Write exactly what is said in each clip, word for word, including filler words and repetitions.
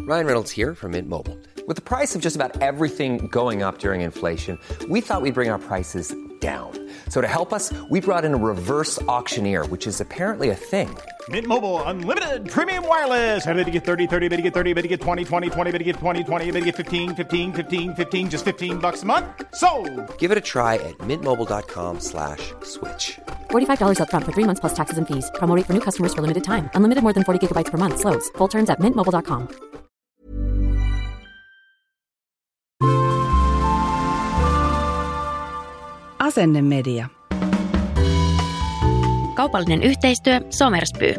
Ryan Reynolds here from Mint Mobile. With the price of just about everything going up during inflation, we thought we'd bring our prices down. So to help us, we brought in a reverse auctioneer, which is apparently a thing. Mint Mobile Unlimited Premium Wireless. How to get thirty, thirty, how to get thirty, how to get twenty, twenty, twenty, how to get twenty, twenty, how to get fifteen, fifteen, fifteen, fifteen, just fifteen bucks a month? Sold! Give it a try at mintmobile.com slash switch. forty-five dollars up front for three months plus taxes and fees. Promo rate for new customers for limited time. Unlimited more than forty gigabytes per month. Slows full terms at mint mobile dot com. Asennemedia. Kaupallinen yhteistyö Somerspy.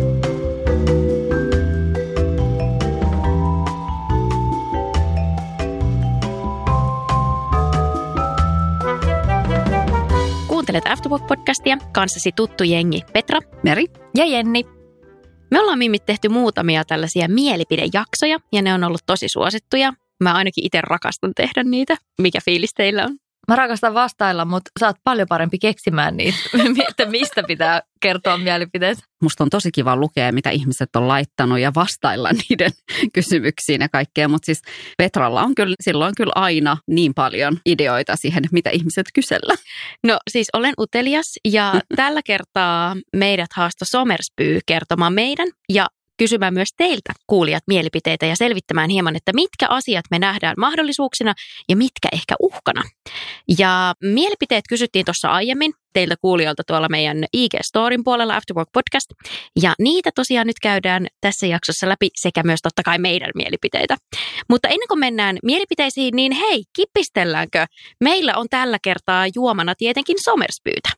Kuuntelet Afterwork-podcastia, kanssasi tuttu jengi Petra, Meri ja Jenni. Me ollaan Mimmit tehty muutamia tällaisia mielipidejaksoja, ja ne on ollut tosi suosittuja. Mä ainakin itse rakastan tehdä niitä. Mikä fiilis teillä on? Mä rakastan vastailla, mutta sä oot paljon parempi keksimään niitä, että mistä pitää kertoa mielipiteensä. Musta on tosi kiva lukea, mitä ihmiset on laittanut ja vastailla niiden kysymyksiin ja kaikkea. Mutta siis Petralla on kyllä, silloin kyllä aina niin paljon ideoita siihen, mitä ihmiset kysellä. No siis olen utelias ja tällä kertaa meidät haastoi Somerspy kertomaan meidän ja kysymään myös teiltä kuulijat mielipiteitä ja selvittämään hieman, että mitkä asiat me nähdään mahdollisuuksina ja mitkä ehkä uhkana. Ja mielipiteet kysyttiin tuossa aiemmin teiltä kuulijoilta tuolla meidän I G-storin puolella Afterwork Podcast. Ja niitä tosiaan nyt käydään tässä jaksossa läpi sekä myös totta kai meidän mielipiteitä. Mutta ennen kuin mennään mielipiteisiin, niin hei, kipistelläänkö? Meillä on tällä kertaa juomana tietenkin Somerspyytä.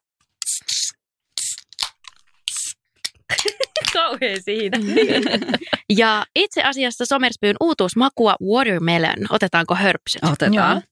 Kauhean siinä. Ja itse asiassa Somerspyn uutuusmakua watermelon. Otetaanko hörpsyt? Otetaan.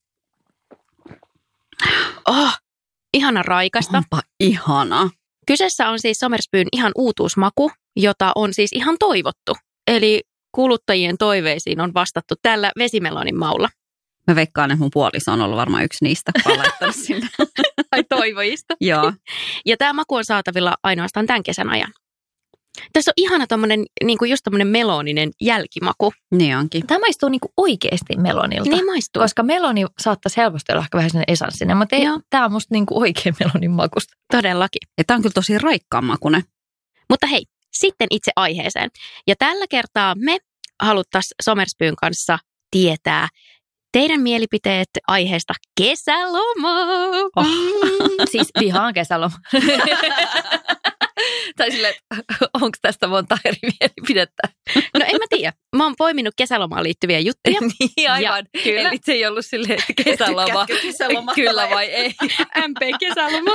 Oh, ihana raikasta. Onpa ihana. Kyseessä on siis Somerspyn ihan uutuusmaku, jota on siis ihan toivottu. Eli kuluttajien toiveisiin on vastattu tällä vesimelonin maulla. Mä veikkaan, että mun puoliso on ollut varmaan yksi niistä, kun on laittanut sinne. Ai toivojista. Joo. Ja tämä maku on saatavilla ainoastaan tämän kesän ajan. Tässä on ihana tommonen, niinku just tommonen meloninen jälkimaku. Niin onkin. Tämä maistuu niinku oikeasti melonilta. Niin maistuu. Koska meloni saattaa helposti olla ehkä vähän sellainen esanssinen, mutta ei, tämä on musta niinku oikein melonin makusta. Todellakin. Ja tämä on kyllä tosi raikkaan makuinen. Mutta hei, sitten itse aiheeseen. Ja tällä kertaa me haluttaisiin Somerspyn kanssa tietää teidän mielipiteet aiheesta kesäloma. Oh. Siis vihaan kesäloma. Tai silleen, onko tästä monta eri mielipidettä? No en mä tiedä. Mä oon poiminut kesälomaan liittyviä juttuja. Niin aivan. Ja, kyllä. Eli se ei ollut silleen, että kesäloma. kesäloma. Kyllä vai ei. M P-kesäloma.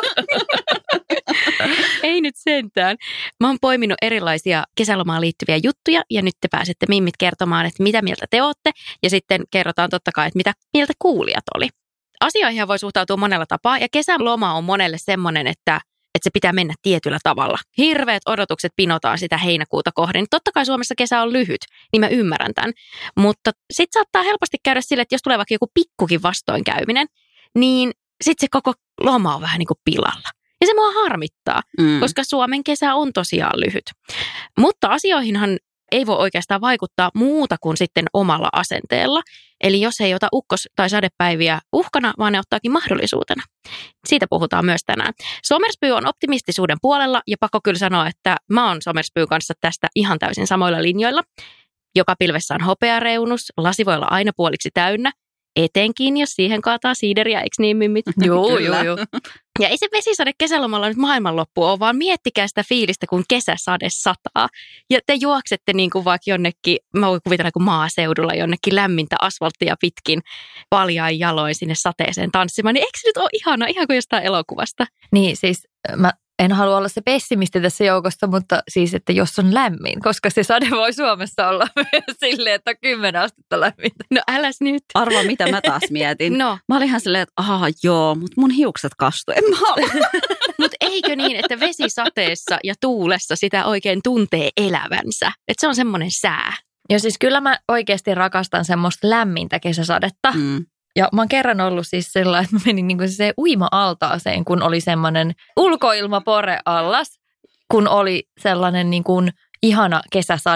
Ei nyt sentään. Mä oon poiminut erilaisia kesälomaan liittyviä juttuja ja nyt te pääsette Mimmit kertomaan, että mitä mieltä te ootte. Ja sitten kerrotaan totta kai, että mitä mieltä kuulijat oli. Asioihin voi suhtautua monella tapaa ja kesäloma on monelle semmoinen, että että se pitää mennä tietyllä tavalla. Hirveät odotukset pinotaan sitä heinäkuuta kohden. Totta kai Suomessa kesä on lyhyt, niin mä ymmärrän tämän. Mutta sitten saattaa helposti käydä sille, että jos tulee vaikka joku pikkukin vastoinkäyminen, niin sitten se koko loma on vähän niin kuin pilalla. Ja se mua harmittaa, mm. koska Suomen kesä on tosiaan lyhyt. Mutta asioihinhan ei voi oikeastaan vaikuttaa muuta kuin sitten omalla asenteella. Eli jos ei ota ukkos- tai sadepäiviä uhkana, vaan ne ottaakin mahdollisuutena. Siitä puhutaan myös tänään. Somerspy on optimistisuuden puolella ja pakko kyllä sanoa, että mä oon Somerspyn kanssa tästä ihan täysin samoilla linjoilla. Joka pilvessä on hopeareunus, lasi voi olla aina puoliksi täynnä. Etenkin, jos siihen kaataa siideriä, eikö niin Mimmit? Joo, joo, joo. Ja ei se vesisade kesälomalla nyt maailmanloppu ole, vaan miettikää sitä fiilistä, kun kesäsade sataa. Ja te juoksette niin kuin vaikka jonnekin, mä voin kuvitella kuin maaseudulla jonnekin lämmintä asfalttia pitkin paljain jaloin sinne sateeseen tanssimaan. Niin eikö se nyt ole ihana, ihan kuin jostain elokuvasta? Niin siis mä en halua olla se pessimisti tässä joukossa, mutta siis, että jos on lämmin, koska se sade voi Suomessa olla myös silleen, että on kymmenen astetta lämmintä. No äläs nyt. Arvaa, mitä mä taas mietin. No. Mä olin ihan silleen, että aha joo, mutta mun hiukset kastui. En mä halua. Mutta eikö niin, että vesisateessa ja tuulessa sitä oikein tuntee elävänsä? Että se on semmoinen sää. Ja siis kyllä mä oikeasti rakastan semmoista lämmintä kesäsadetta. Mm. Ja mä oon kerran ollut siis sellainen, että mä menin niin kuin se uima-altaaseen, kun oli semmoinen ulkoilmapore allas, kun oli sellainen niin kuin ihana kesäsade.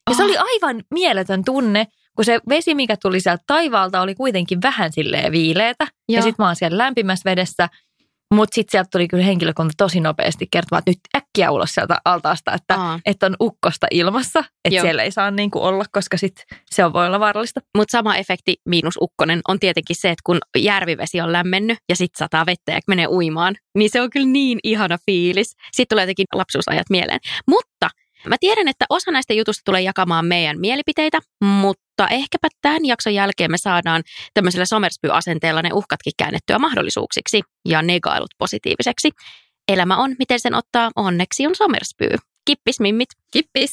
Ja se oli aivan mieletön tunne, kun se vesi, mikä tuli sieltä taivaalta, oli kuitenkin vähän silleen viileätä. Ja, ja sitten mä oon siellä lämpimässä vedessä. Mutta sitten sieltä tuli kyllä henkilökunta tosi nopeasti kertomaan, että nyt äkkiä ulos sieltä altaasta, että, että on ukkosta ilmassa. Että siellä ei saa niinku olla, koska sitten se on voi olla vaarallista. Mutta sama efekti miinus ukkonen on tietenkin se, että kun järvivesi on lämmennyt ja sitten sataa vettä ja menee uimaan, niin se on kyllä niin ihana fiilis. Sitten tulee jotenkin lapsuusajat mieleen. Mutta mä tiedän, että osa näistä jutusta tulee jakamaan meidän mielipiteitä, mutta ehkäpä tämän jakson jälkeen me saadaan tämmöisellä somerspy-asenteella ne uhkatkin käännettyä mahdollisuuksiksi ja negailut positiiviseksi. Elämä on, miten sen ottaa, onneksi on somerspy. Kippis, mimmit. Kippis.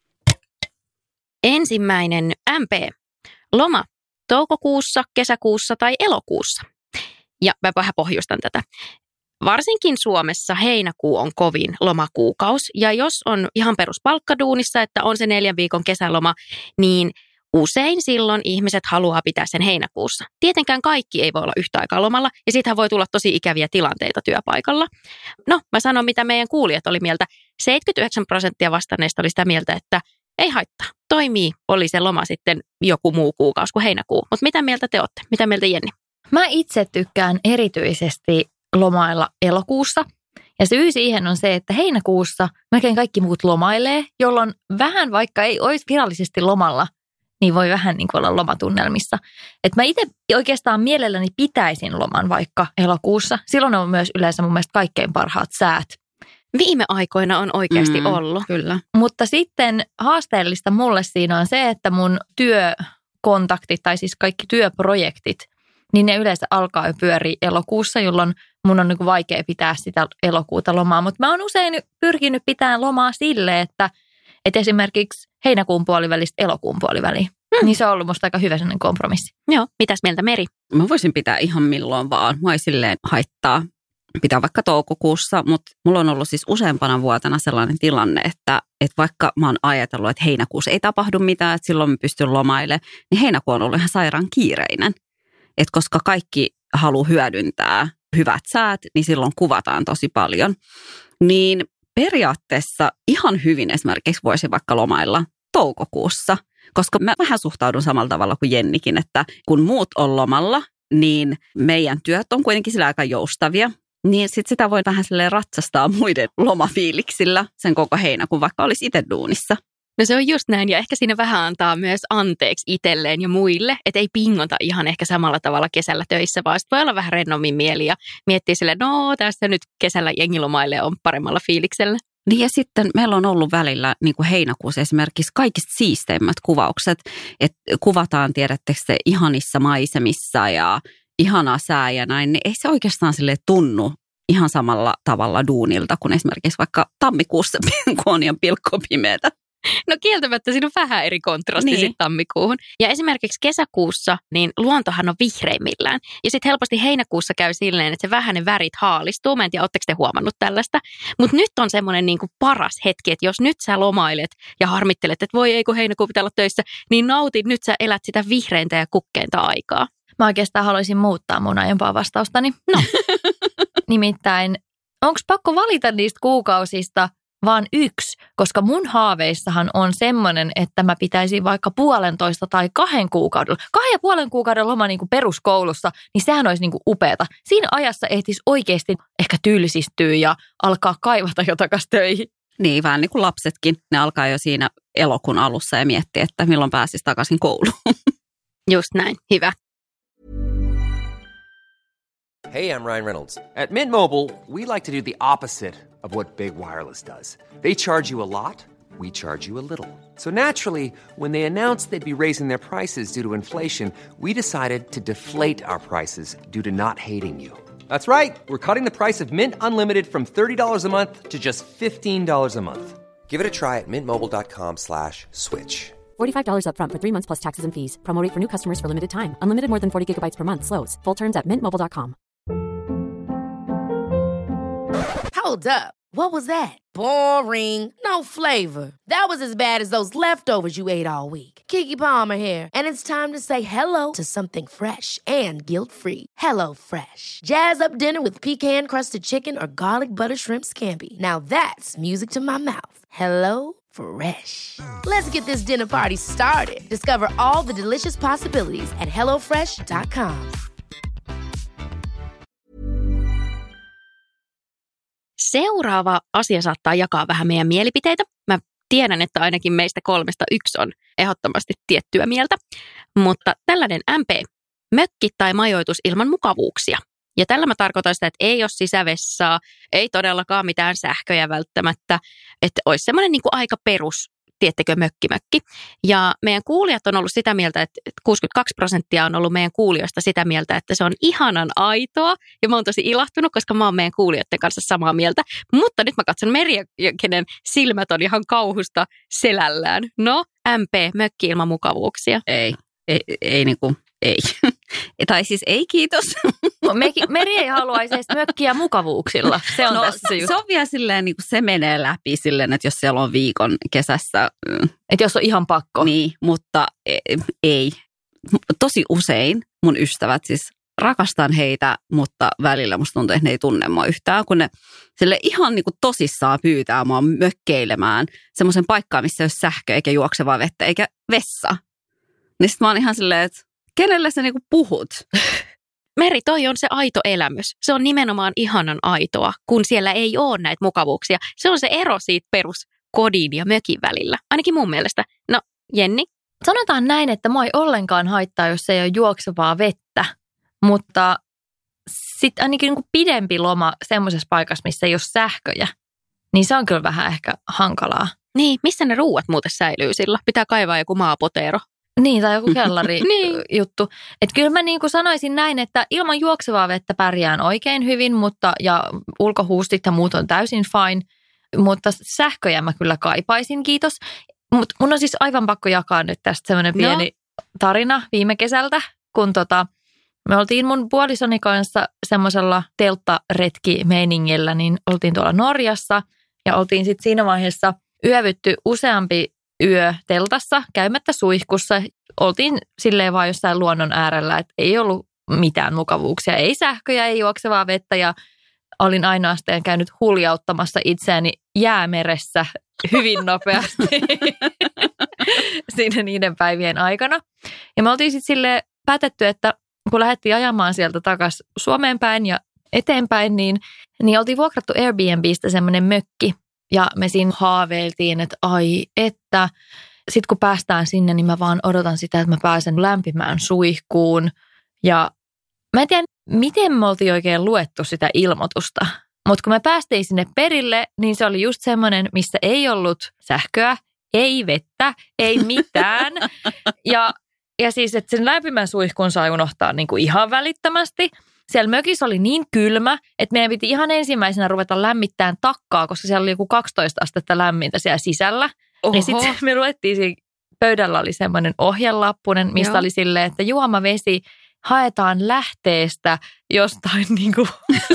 Ensimmäinen M P. Loma toukokuussa, kesäkuussa tai elokuussa. Ja mä vähän pohjustan tätä. Varsinkin Suomessa heinäkuu on kovin lomakuukausi ja jos on ihan peruspalkkaduunissa, että on se neljän viikon kesäloma, niin usein silloin ihmiset haluaa pitää sen heinäkuussa. Tietenkään kaikki ei voi olla yhtä aikaa lomalla ja siitähän voi tulla tosi ikäviä tilanteita työpaikalla. No, mä sanon mitä meidän kuulijat oli mieltä. seitsemänkymmentäyhdeksän prosenttia vastanneista oli sitä mieltä, että ei haittaa. Toimii, oli se loma sitten joku muu kuukausi kuin heinäkuu. Mutta mitä mieltä te olette? Mitä mieltä Jenni? Mä itse tykkään erityisesti lomailla elokuussa. Ja syy siihen on se, että heinäkuussa melkein kaikki muut lomailee, jolloin vähän vaikka ei olisi virallisesti lomalla, niin voi vähän niin kuin olla lomatunnelmissa. Et mä itse oikeastaan mielelläni pitäisin loman vaikka elokuussa. Silloin on myös yleensä mun mielestä kaikkein parhaat säät. Viime aikoina on oikeasti mm, ollut. Kyllä. Mutta sitten haasteellista mulle siinä on se, että mun työkontaktit tai siis kaikki työprojektit, niin ne yleensä alkaa jo pyöriä elokuussa, jolloin mun on niin kuin vaikea pitää sitä elokuuta lomaa. Mutta mä oon usein pyrkinyt pitämään lomaa sille, että, että esimerkiksi heinäkuun puolivälistä elokuun puoliväliin. Hmm. Niin se on ollut musta aika hyvä sellainen kompromissi. Joo, mitäs mieltä Meri? Mä voisin pitää ihan milloin vaan. Mua ei silleen haittaa pitää vaikka toukokuussa, mutta mulla on ollut siis useampana vuotena sellainen tilanne, että, että vaikka mä oon ajatellut, että heinäkuussa ei tapahdu mitään, että silloin mä pystyn lomailemaan, niin heinäkuu on ollut ihan sairaan kiireinen. Että koska kaikki haluaa hyödyntää hyvät säät, niin silloin kuvataan tosi paljon. Niin periaatteessa ihan hyvin esimerkiksi voisi vaikka lomailla toukokuussa, koska mä vähän suhtaudun samalla tavalla kuin Jennikin, että kun muut on lomalla, niin meidän työt on kuitenkin sillä aika joustavia. Niin sit sitä voi vähän silleen ratsastaa muiden lomafiiliksillä sen koko heinäkuun, vaikka olisi itse duunissa. No se on just näin ja ehkä siinä vähän antaa myös anteeksi itselleen ja muille, että ei pingota ihan ehkä samalla tavalla kesällä töissä, vaan voi olla vähän rennommin mieli ja miettiä silleen, no tässä nyt kesällä jengilomaille on paremmalla fiiliksellä. Niin ja sitten meillä on ollut välillä niin kuin heinäkuussa esimerkiksi kaikista siisteimmät kuvaukset, että kuvataan tiedättekö se ihanissa maisemissa ja ihanaa sää ja näin, niin ei se oikeastaan silleen tunnu ihan samalla tavalla duunilta kuin esimerkiksi vaikka tammikuussa, kun on ihan pilkkopimeätä. No kieltämättä siinä on vähän eri kontrasti niin. Sitten tammikuuhun. Ja esimerkiksi kesäkuussa, niin luontohan on vihreimmillään. Ja sitten helposti heinäkuussa käy silleen, että se vähän ne värit haalistuu. Mä en tiedä, ootteko te huomannut tällaista. Mutta nyt on semmoinen niinku paras hetki, että jos nyt sä lomailet ja harmittelet, että voi ei kun heinäkuu pitää olla töissä, niin nautit, nyt sä elät sitä vihreintä ja kukkeinta aikaa. Mä oikeastaan haluaisin muuttaa mun aiempaa vastaustani. No, nimittäin onko pakko valita niistä kuukausista vaan yksi, koska mun haaveissahan on semmoinen, että mä pitäisin vaikka puolentoista tai kahden kuukauden, kahden ja puolen kuukauden loma niin kuin peruskoulussa, niin sehän olisi niin kuin upeata. Siinä ajassa ehtisi oikeasti ehkä tylsistyä ja alkaa kaivata jo takas töihin. Niin, vähän niin kuin lapsetkin. Ne alkaa jo siinä elokuun alussa ja miettiä, että milloin pääsisi takaisin kouluun. Just näin, hyvä. Hey, I'm Ryan Reynolds. At Mint Mobile, we like to do the opposite of what Big Wireless does. They charge you a lot, we charge you a little. So naturally, when they announced they'd be raising their prices due to inflation, we decided to deflate our prices due to not hating you. That's right. We're cutting the price of Mint Unlimited from thirty dollars a month to just fifteen dollars a month. Give it a try at mintmobile.com slash switch. forty-five dollars up front for three months plus taxes and fees. Promo rate for new customers for limited time. Unlimited more than forty gigabytes per month. Slows full terms at mint mobile dot com. Hold up. What was that? Boring. No flavor. That was as bad as those leftovers you ate all week. Keke Palmer here, and it's time to say hello to something fresh and guilt-free. Hello Fresh. Jazz up dinner with pecan-crusted chicken or garlic butter shrimp scampi. Now that's music to my mouth. Hello Fresh. Let's get this dinner party started. Discover all the delicious possibilities at hello fresh dot com. Seuraava asia saattaa jakaa vähän meidän mielipiteitä. Mä tiedän, että ainakin meistä kolmesta yksi on ehdottomasti tiettyä mieltä, mutta tällainen M P, mökki tai majoitus ilman mukavuuksia. Ja tällä mä tarkoitan sitä, että ei ole sisävessaa, ei todellakaan mitään sähköjä välttämättä, että olisi semmoinen niin kuin aika perus, tiettekö, mökkimökki. Ja meidän kuulijat on ollut sitä mieltä, että kuusikymmentäkaksi prosenttia on ollut meidän kuulijoista sitä mieltä, että se on ihanan aitoa. Ja mä oon tosi ilahtunut, koska mä oon meidän kuulijoiden kanssa samaa mieltä. Mutta nyt mä katson Meriä, kenen silmät on ihan kauhusta selällään. No, M P, mökki ilman mukavuuksia. Ei, ei, ei niin kuin, ei. Tai siis ei kiitos. Meri ei haluaisi edes mökkiä mukavuuksilla. Se on no, tässä se juttu. Se on vielä silleen, niin kuin se menee läpi silleen, että jos siellä on viikon kesässä. Että jos on ihan pakko. Niin, mutta ei. Tosi usein mun ystävät siis rakastan heitä, mutta välillä musta tuntuu, että ne ei tunne mua yhtään, kun ne sille ihan niin kuin tosissaan pyytää mua mökkeilemään semmoisen paikkaan, missä ei ole sähkö eikä juoksevaa vettä eikä vessa. Niin sit mä oon ihan silleen, että kenelle sä niinku puhut? Meri, toi on se aito elämys. Se on nimenomaan ihanan aitoa, kun siellä ei ole näitä mukavuuksia. Se on se ero siitä peruskodin ja mökin välillä. Ainakin mun mielestä. No, Jenni? Sanotaan näin, että mua ei ollenkaan haittaa, jos ei ole juoksevaa vettä. Mutta sitten ainakin niinku pidempi loma semmoisessa paikassa, missä ei ole sähköjä, niin se on kyllä vähän ehkä hankalaa. Niin, missä ne ruuat muuten säilyy sillä? Pitää kaivaa joku maapotero. Niin, tai joku kellari niin. juttu. Että kyllä mä niin kuin sanoisin näin, että ilman juoksevaa vettä pärjään oikein hyvin, mutta ja ulkohuustit ja muut on täysin fine. Mutta sähköjä mä kyllä kaipaisin, kiitos. Mutta mun on siis aivan pakko jakaa nyt tästä semmoinen pieni no. tarina viime kesältä, kun tota, me oltiin mun puolisoni kanssa semmoisella telttaretki-meiningillä, niin oltiin tuolla Norjassa ja oltiin sitten siinä vaiheessa yövytty useampi yö teltassa, käymättä suihkussa. Oltiin silleen vaan jossain luonnon äärellä, että ei ollut mitään mukavuuksia. Ei sähköjä, ei juoksevaa vettä ja olin ainoastaan käynyt huljauttamassa itseäni jäämeressä hyvin nopeasti siinä niiden päivien aikana. Ja me oltiin sitten silleen päätetty, että kun lähdettiin ajamaan sieltä takaisin Suomeen päin ja eteenpäin, niin, niin oltiin vuokrattu Airbnbistä semmoinen mökki. Ja me siinä haaveiltiin, että ai, että sitten kun päästään sinne, niin mä vaan odotan sitä, että mä pääsen lämpimään suihkuun. Ja mä en tiedä, miten me oltiin oikein luettu sitä ilmoitusta. Mutta kun me päästiin sinne perille, niin se oli just semmoinen, missä ei ollut sähköä, ei vettä, ei mitään. Ja, ja siis, että sen lämpimän suihkun saa unohtaa niin kuin ihan välittömästi. Siellä mökissä oli niin kylmä, että meidän piti ihan ensimmäisenä ruveta lämmittämään takkaa, koska siellä oli joku kaksitoista astetta lämmintä siellä sisällä. Oho. Ja sitten me luettiin, siinä pöydällä oli semmoinen ohjelappunen, mistä Joo. oli silleen, että juomavesi haetaan lähteestä jostain niin kuin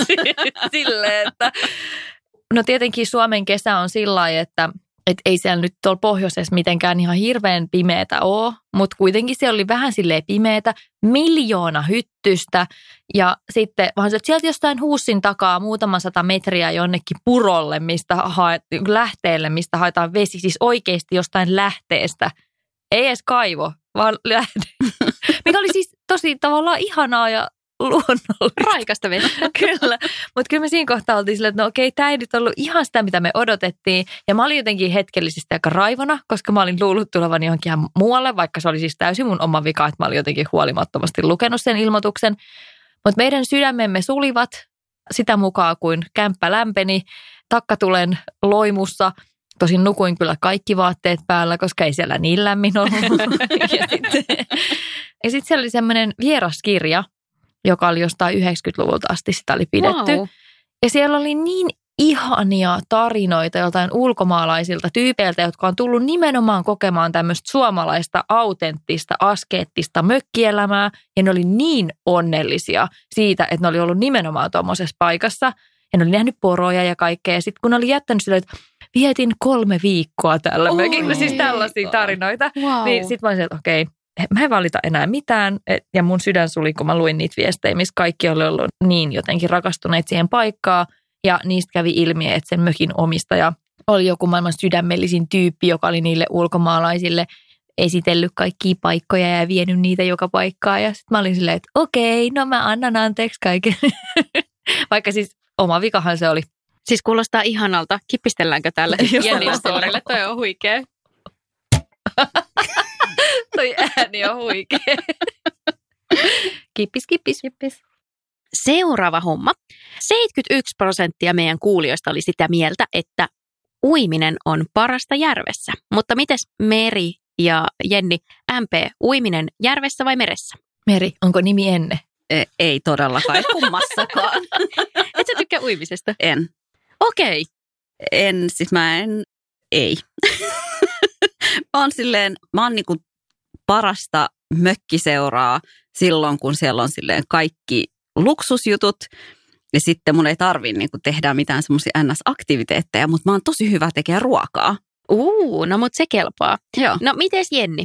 silleen, että no tietenkin Suomen kesä on sillä lailla, että että ei siellä nyt tuolla pohjoisessa mitenkään ihan hirveän pimeätä ole, mutta kuitenkin siellä oli vähän silleen pimeätä, miljoona hyttystä ja sitten vaan se, että sieltä jostain huussin takaa muutama sata metriä jonnekin purolle, mistä haet, lähteelle, mistä haetaan vesi, siis oikeasti jostain lähteestä. Ei edes kaivo, vaan lähde. Mikä oli siis tosi tavallaan ihanaa ja luonnollista. Raikasta vettä. Kyllä, mutta kyllä me siinä kohtaa oltiin silleen, että no okei, tämä ei nyt ollut ihan sitä, mitä me odotettiin. Ja mä olin jotenkin hetkellisesti aika raivona, koska mä olin luullut tulevan johonkin ihan muualle, vaikka se oli siis täysin mun oma vika, että mä olin jotenkin huolimattomasti lukenut sen ilmoituksen. Mutta meidän sydämemme sulivat sitä mukaan, kuin kämppä lämpeni, takkatulen loimussa. Tosin nukuin kyllä kaikki vaatteet päällä, koska ei siellä niin lämmin ollut. ja sitten sit siellä oli semmoinen vieraskirja, joka oli jostain yhdeksänkymmentäluvulta asti, sitä oli pidetty. Wow. Ja siellä oli niin ihania tarinoita joltain ulkomaalaisilta tyypeiltä, jotka on tullut nimenomaan kokemaan tämmöistä suomalaista, autenttista, askeettista mökkielämää. Ja ne oli niin onnellisia siitä, että ne oli ollut nimenomaan tuommoisessa paikassa. Ja ne oli nähnyt poroja ja kaikkea. Ja sitten kun ne oli jättänyt sille, että vietin kolme viikkoa tällä oh, mökillä, siis tällaisia tarinoita. Wow. Niin sitten mä olisin, että okei. Okay, mä en valita enää mitään ja mun sydän suli, kun mä luin niitä viestejä, missä kaikki oli ollut niin jotenkin rakastuneet siihen paikkaan ja niistä kävi ilmi, että sen mökin omistaja oli joku maailman sydämellisin tyyppi, joka oli niille ulkomaalaisille esitellyt kaikkia paikkoja ja vienyt niitä joka paikkaan. Ja sitten mä olin silleen, että okei, no mä annan anteeksi kaiken. Vaikka siis oma vikahan se oli. Siis kuulostaa ihanalta. Kippistelläänkö tälle Jennin storille? Toi on huikea. Toi ääni on huikea. Kippis, kippis, kippis. Seuraava homma. seitsemänkymmentäyksi prosenttia meidän kuulijoista oli sitä mieltä, että uiminen on parasta järvessä. Mutta mites Meri ja Jenni, M P, uiminen järvessä vai meressä? Meri, onko nimi Enne? E- ei todellakaan, kummassakaan. Et sä tykkää uimisesta? En. Okei. En, siis mä en, ei. Mä oon silleen, mä oon niinku parasta mökkiseuraa silloin, kun siellä on silleen kaikki luksusjutut. Ja sitten mun ei tarvii niinku tehdä mitään semmoisia N S-aktiviteetteja, mutta mä oon tosi hyvä tekemään ruokaa. Uu, no mut se kelpaa. Joo. No mites Jenni?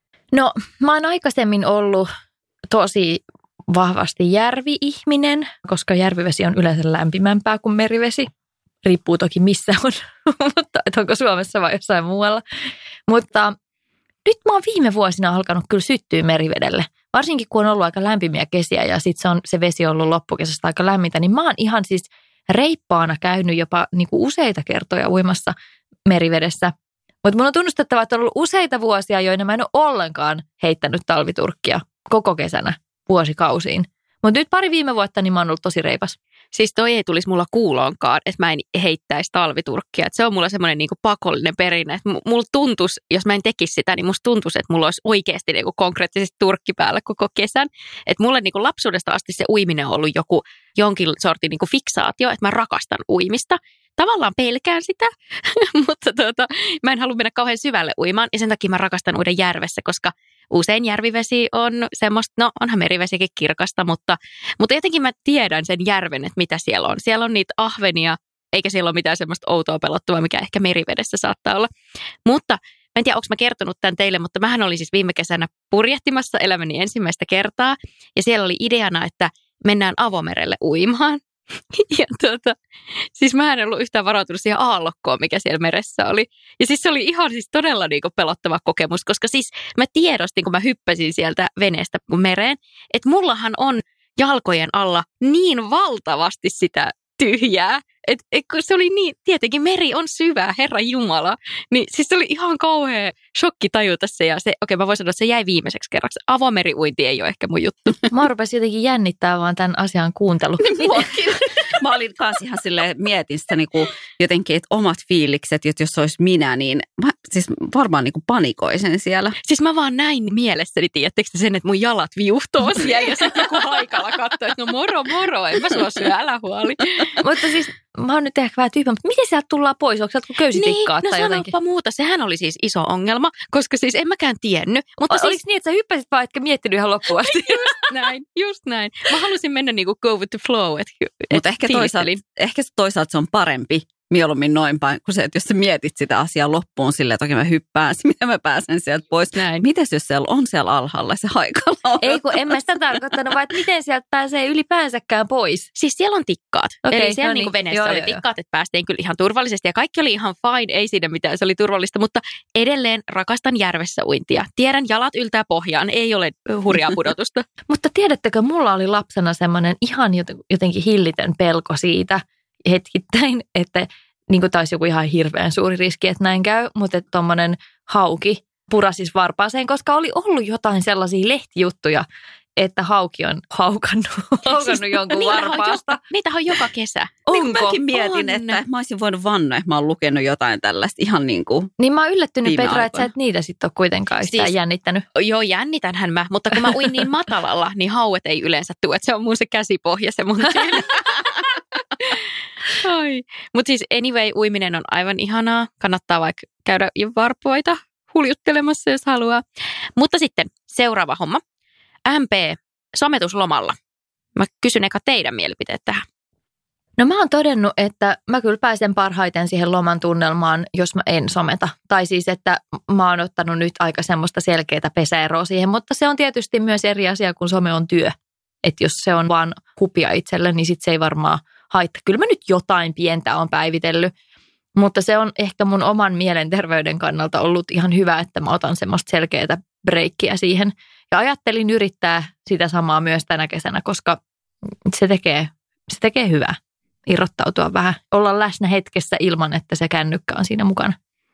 No mä oon aikaisemmin ollut tosi vahvasti järvi-ihminen, koska järvivesi on yleensä lämpimämpää kuin merivesi. Riippuu toki missä on, mutta että onko Suomessa vai jossain muualla. Mutta nyt mä oon viime vuosina alkanut kyllä syttyä merivedelle. Varsinkin kun on ollut aika lämpimiä kesiä ja sitten se, on, se vesi on ollut loppukesästä aika lämmintä, niin mä oon ihan siis reippaana käynyt jopa niinku useita kertoja uimassa merivedessä. Mutta mun on tunnustettava, että on ollut useita vuosia, joina mä en ole ollenkaan heittänyt talviturkkia koko kesänä vuosikausiin. Mutta nyt pari viime vuotta, niin mä oon ollut tosi reipas. Siis toi ei tulisi mulla kuuloonkaan, että mä en heittäisi talviturkkia. Et se on mulla semmoinen niinku pakollinen perinne. Että mulla tuntuisi, jos mä en tekisi sitä, niin musta tuntuisi, että mulla olisi oikeasti niinku konkreettisesti turkki päällä koko kesän. Että mulle niinku lapsuudesta asti se uiminen on ollut joku jonkin sortin niinku fiksaatio, että mä rakastan uimista. Tavallaan pelkään sitä, mutta tuota, mä en halua mennä kauhean syvälle uimaan ja sen takia mä rakastan uida järvessä, koska usein järvivesi on semmoista, no onhan merivesikin kirkasta, mutta, mutta jotenkin mä tiedän sen järven, että mitä siellä on. Siellä on niitä ahvenia, eikä siellä ole mitään semmoista outoa pelottavaa, mikä ehkä merivedessä saattaa olla. Mutta mä en tiedä, onko mä kertonut tämän teille, mutta mähän olin siis viime kesänä purjehtimassa elämäni ensimmäistä kertaa ja siellä oli ideana, että mennään avomerelle uimaan. Ja tuota, siis mä en ollut yhtään varautunut siihen aallokkoon, mikä siellä meressä oli. Ja siis se oli ihan siis todella niinku pelottava kokemus, koska siis mä tiedostin, kun mä hyppäsin sieltä veneestä mereen, että mullahan on jalkojen alla niin valtavasti sitä tyhjää, että et, kun se oli niin, tietenkin meri on syvä, Herra Jumala, niin siis se oli ihan kauhea shokki tajuta se ja se, okei mä voin sanoa, että se jäi viimeiseksi kerraksi. Avomeriuinti ei ole ehkä mun juttu. Mä rupesin jotenkin jännittää vaan tämän asian kuuntelu. Mä olin kanssa ihan silleen, mietin sitä niinku jotenkin, että omat fiilikset, että jos olisi minä, niin mä siis varmaan niinku panikoisen siellä. Siis mä vaan näin mielessäni, tiedättekö sen, että mun jalat viuhtoo siellä ja sitten joku haikalla katsoo, että no moro moro, en mä sua syö, älä huoli. Mutta siis mä oon nyt ehkä vähän tyhmä, mutta miten sieltä tullaan pois? Onko sieltä kun köysitikkaat niin, tai no jotenkin? sanoppa muuta. Sehän oli siis iso ongelma, koska siis en mäkään tiennyt. Mutta o, siis... Oliko niin, että sä hyppäsit vaan, etkä miettinyt ihan loppuun asti? Just näin, just näin. Mä halusin mennä niinku go with the flow. Mutta ehkä toisaalta, ehkä toisaalta se on parempi mieluummin noin päin, kuin se, että jos sä mietit sitä asiaa loppuun silleen, että okei mä hyppään, miten mä pääsen sieltä pois. Näin. Mites jos siellä on siellä alhaalla se haikala? Ei kun en mä sitä tarkoittanut, vaan että miten sieltä pääsee ylipäänsäkään pois. Siis siellä on tikkaat. Okei, Eli siellä no niin. niin. veneessä Joo, oli joo, tikkaat, että päästiin kyllä ihan turvallisesti. Ja kaikki oli ihan fine, ei siinä mitään, se oli turvallista. Mutta edelleen rakastan järvessä uintia. Tiedän, jalat yltää pohjaan, ei ole hurjaa pudotusta. Mutta tiedättekö, mulla oli lapsena semmoinen ihan jotenkin hillitön pelko siitä hetkittäin, että niin kuin taisi joku ihan hirveän suuri riski, että näin käy, mutta että tommoinen hauki purasis varpaaseen, koska oli ollut jotain sellaisia lehtijuttuja, että hauki on haukannut, haukannut siis, jonkun varpaasta. Niitä on joka kesä. Onko? Niin mäkin mietin, on. Että mä olisin voinut vannoa, että mä oon lukenut jotain tällaista ihan niin kuin Niin mä oon yllättynyt, Petra, aikoina. Että sä et niitä sitten ole kuitenkaan siis, jännittänyt. Joo, jännitänhän mä, mutta kun mä uin niin matalalla, niin hauet ei yleensä tule. Että se on mun se käsipohja, se mun Mutta siis anyway, uiminen on aivan ihanaa. Kannattaa vaikka käydä varpoita huljuttelemassa, jos haluaa. Mutta sitten seuraava homma. M P, sometuslomalla. Mä kysyn eka teidän mielipiteet tähän. No mä oon todennut, että mä kyllä pääsen parhaiten siihen loman tunnelmaan, jos mä en someta. Tai siis, että mä oon ottanut nyt aika semmoista selkeää pesäeroa siihen, mutta se on tietysti myös eri asia, kun some on työ. Että jos se on vaan hupia itselle, niin sit se ei varmaan haittaa. Kyllä mä nyt jotain pientä on päivitellyt. Mutta se on ehkä mun oman mielenterveyden kannalta ollut ihan hyvä, että mä otan semmoista selkeää breikkiä siihen. Ja ajattelin yrittää sitä samaa myös tänä kesänä, koska se tekee, se tekee hyvää irrottautua vähän, olla läsnä hetkessä ilman, että se kännykkä on siinä mukana.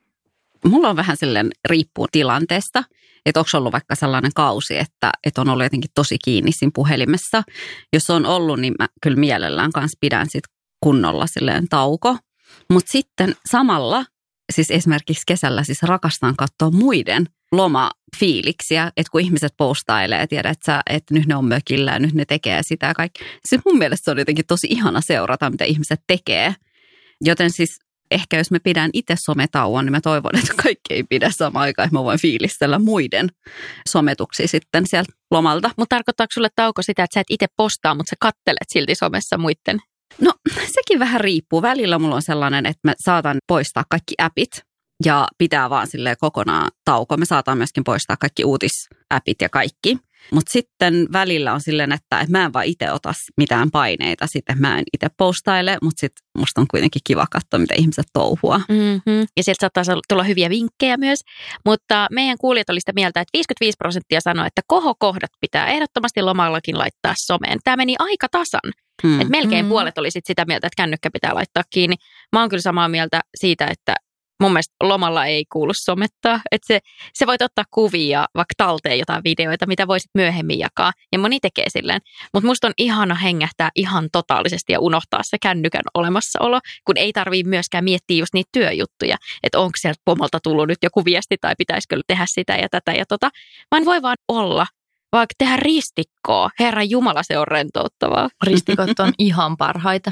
Mulla on vähän silleen riippuu tilanteesta, että onko ollut vaikka sellainen kausi, että, että on ollut jotenkin tosi kiinni siinä puhelimessa. Jos on ollut, niin mä kyllä mielellään kanssa pidän sit kunnolla silleen tauko. Mutta sitten samalla, siis esimerkiksi kesällä siis rakastan katsoa muiden lomafiiliksiä, että kun ihmiset postailee, tiedät sä, että nyt ne on mökillä ja nyt ne tekee sitä ja kaikki. Siis mun mielestä se on jotenkin tosi ihana seurata, mitä ihmiset tekee. Joten siis ehkä jos mä pidän itse sometauon, niin mä toivon, että kaikki ei pidä samaan aikaan, että mä voin fiilistellä muiden sometuksia sitten sieltä lomalta. Mutta tarkoittaako sulle tauko sitä, että sä et itse postaa, mutta sä kattelet silti somessa muiden? No sekin vähän riippuu. Välillä mulla on sellainen, että mä saatan poistaa kaikki appit ja pitää vaan silleen kokonaan tauko. Me saatan myöskin poistaa kaikki uutisäppit ja kaikki. Mutta sitten välillä on silleen, että mä en vaan itse ota mitään paineita. Sitten mä en itse postaile, mutta sitten musta on kuitenkin kiva katsoa, mitä ihmiset touhua. Mm-hmm. Ja sieltä saattaa tulla hyviä vinkkejä myös. Mutta meidän kuulijat oli sitä mieltä, että viisikymmentäviisi prosenttia sanoi, että kohokohdat pitää ehdottomasti lomallakin laittaa someen. Tämä meni aika tasan. Mm. Et melkein mm. puolet oli sit sitä mieltä, että kännykkä pitää laittaa kiinni. Mä oon kyllä samaa mieltä siitä, että mun mielestä lomalla ei kuulu somettaa. Että se, se voit ottaa kuvia, vaikka talteen jotain videoita, mitä voisit myöhemmin jakaa. Ja moni tekee silleen. Mutta musta on ihana hengähtää ihan totaalisesti ja unohtaa se kännykän olemassaolo, kun ei tarvii myöskään miettiä just niitä työjuttuja. Että onko sieltä pomolta tullut nyt joku viesti tai pitäisikö tehdä sitä ja tätä ja tota. Vaan voi vaan olla. Vaikka tehdä ristikkoa. Herran Jumala, se on rentouttavaa. Ristikot on ihan parhaita.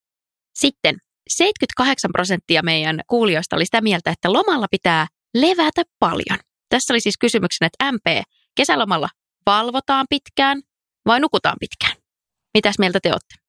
Sitten seitsemänkymmentäkahdeksan prosenttia meidän kuulijoista oli sitä mieltä, että lomalla pitää levätä paljon. Tässä oli siis kysymyksenä, että M P, kesälomalla valvotaan pitkään vai nukutaan pitkään? Mitäs mieltä te olette?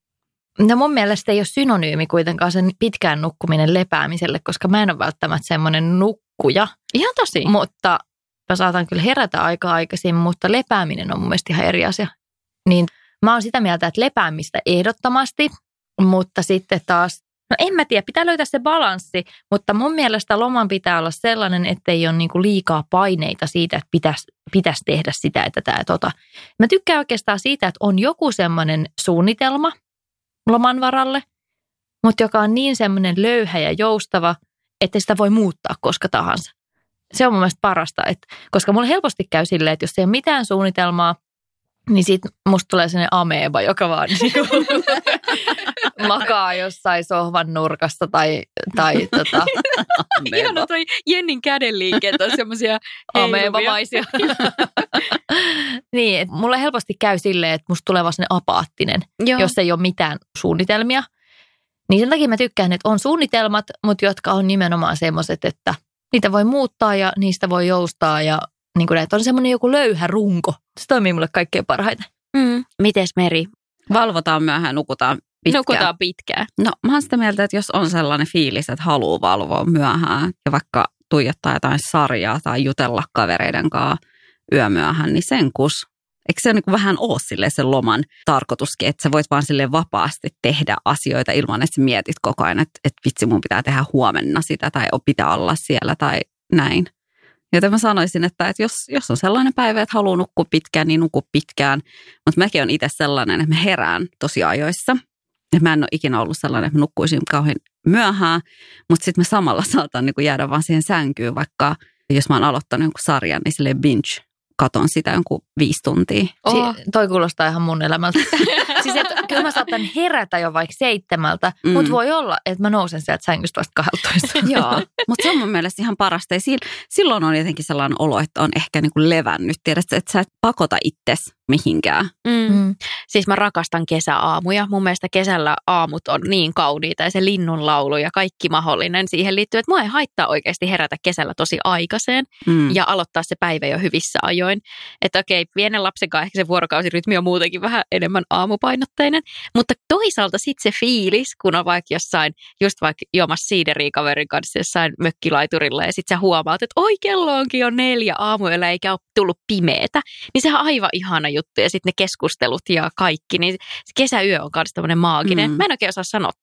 No mun mielestä ei ole synonyymi kuitenkaan sen pitkään nukkuminen lepäämiselle, koska mä en ole välttämättä semmoinen nukkuja. Ihan tosi. Mutta mä saatan kyllä herätä aika aikaisin, mutta lepääminen on mun mielestä ihan eri asia. Niin mä oon sitä mieltä, että lepäämistä ehdottomasti, mutta sitten taas, no en mä tiedä, pitää löytää se balanssi, mutta mun mielestä loman pitää olla sellainen, ettei ole niinku liikaa paineita siitä, että pitäisi, pitäisi tehdä sitä, että tämä tota. Mä tykkään oikeastaan siitä, että on joku semmoinen suunnitelma loman varalle, mutta joka on niin semmoinen löyhä ja joustava, että sitä voi muuttaa koska tahansa. Se on mun mielestä parasta, että, koska mulla helposti käy silleen, että jos ei ole mitään suunnitelmaa, niin siitä musta tulee sellainen ameeba, joka vaan niin kuin makaa jossain sohvan nurkassa tai, tai tota, ihana toi Jennin kädenliikkeet on semmoisia ameebamaisia. Niin, että mulle helposti käy silleen, että musta tulee vaan sellainen apaattinen, Joo. jos ei ole mitään suunnitelmia. Niin sen takia mä tykkään, että on suunnitelmat, mutta jotka on nimenomaan semmoiset, että niitä voi muuttaa ja niistä voi joustaa ja niin kuin näitä on semmoinen joku löyhä runko. Se toimii mulle kaikkein parhaiten. Mm. Mites Meri? Valvotaan myöhään, nukutaan pitkään. Nukutaan pitkään. No mä oon sitä mieltä, että jos on sellainen fiilis, että haluaa valvoa myöhään ja vaikka tuijottaa jotain sarjaa tai jutella kavereiden kanssa yömyöhään, niin sen kus. Eikö se niin kuin vähän ole silleen sen loman tarkoituskin, että sä voit vaan silleen vapaasti tehdä asioita ilman, että sä mietit koko ajan, että, että vitsi mun pitää tehdä huomenna sitä tai pitää olla siellä tai näin. Joten mä sanoisin, että, että jos, jos on sellainen päivä, että haluaa nukkua pitkään, niin nuku pitkään. Mutta mäkin on itse sellainen, että mä herään tosi ajoissa. Ja mä en ole ikinä ollut sellainen, että mä nukkuisin kauhean myöhään. Mutta sitten mä samalla saatan niin kuin jäädä vaan siihen sänkyyn, vaikka jos mä oon aloittanut jonkun sarjan, niin silleen binge. Katon sitä jonkun viisi tuntia. Oh. Si- toi kuulostaa ihan mun elämältä. Siis että kyllä mä saatan herätä jo vaikka seitsemältä, mm. mutta voi olla, että mä nousen sieltä sängystä vasta kahdeltoista. Joo, mutta se on mun mielestä ihan parasta. Ja silloin on jotenkin sellainen olo, että on ehkä niin kuin levännyt. Tiedätkö, että sä et pakota itsesi mihinkään. Mm. Mm. Siis mä rakastan kesäaamuja. Mun mielestä kesällä aamut on niin kauniita ja se linnunlaulu ja kaikki mahdollinen siihen liittyy, että mua ei haittaa oikeasti herätä kesällä tosi aikaiseen mm. ja aloittaa se päivä jo hyvissä ajoin. Että okei, pienen lapsen kanssa ehkä se vuorokausirytmi on muutenkin vähän enemmän aamupainotteinen, mutta toisaalta sitten se fiilis, kun on vaikka jossain, just vaikka juomassa siideriä kaverin kanssa jossain mökkilaiturilla ja sitten sä huomaat, että oi kello onkin jo neljä aamuyöllä eikä ole tullut pimeetä, niin sehän on aivan ihana juttu ja sitten ne keskustelut ja kaikki, niin se kesäyö on myös tämmöinen maaginen. Mm. Mä en oikein osaa sanoa tuohon.